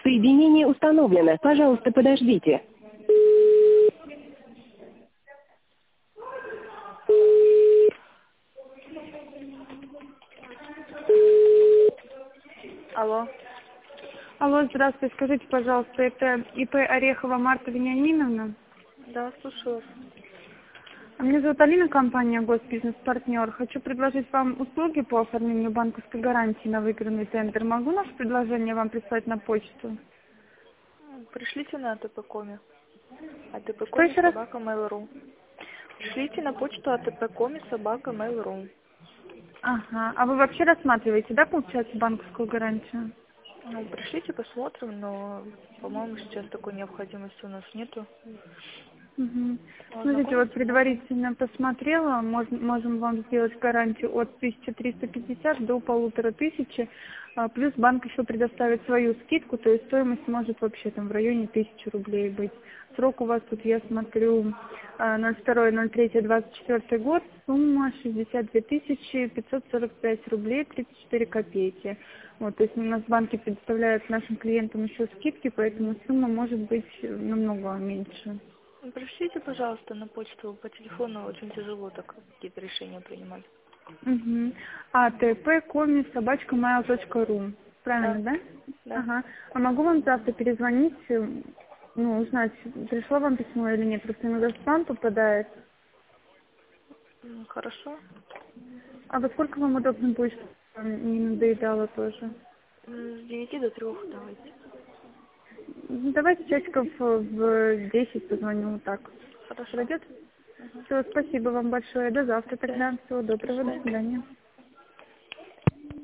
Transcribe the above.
Соединение установлено. Пожалуйста, подождите. Алло. Алло, здравствуйте. Скажите, пожалуйста, это ИП Орехова Марта Вениаминовна? Да, слушаю вас. Меня зовут Алина, компания «Госбизнес-партнер». Хочу предложить вам услуги по оформлению банковской гарантии на выигранный тендер. Могу наше предложение вам прислать на почту? Пришлите на АТП-коме. Что АТП-коме еще раз? собака Mail.ru. Пришлите на почту АТП-коме собака Mail.ru. Ага. А вы вообще рассматриваете, да, получается, банковскую гарантию? Ну, пришлите, посмотрим, но, по-моему, сейчас такой необходимости у нас нету. Угу. Но Смотрите, вот ознакомиться можно. предварительно посмотрела, можем вам сделать гарантию от 1350 до 1500, плюс банк еще предоставит свою скидку, то есть стоимость может вообще там в районе 1000 рублей быть. Срок у вас тут, я смотрю, 02.03.24 год, сумма 62 545 рублей 34 копейки. Вот, то есть у нас банки предоставляют нашим клиентам еще скидки, поэтому сумма может быть намного меньше. Пришлите, пожалуйста, на почту. По телефону очень тяжело так какие-то решения принимать. Угу. atp.comi@mail.ru. Да, Правильно, да? да. Ага. А могу вам завтра перезвонить, ну, узнать, пришло вам письмо или нет? Просто иногда в спам попадает. Хорошо. А во сколько вам удобно будет, чтобы вам не надоедало тоже? С 9 до 3 давайте. Давайте часиков в 10 позвоню, вот так. Хорошо. Пройдет? Угу. Все, спасибо вам большое. До завтра До свидания. тогда. Всего До доброго. До свидания. свидания.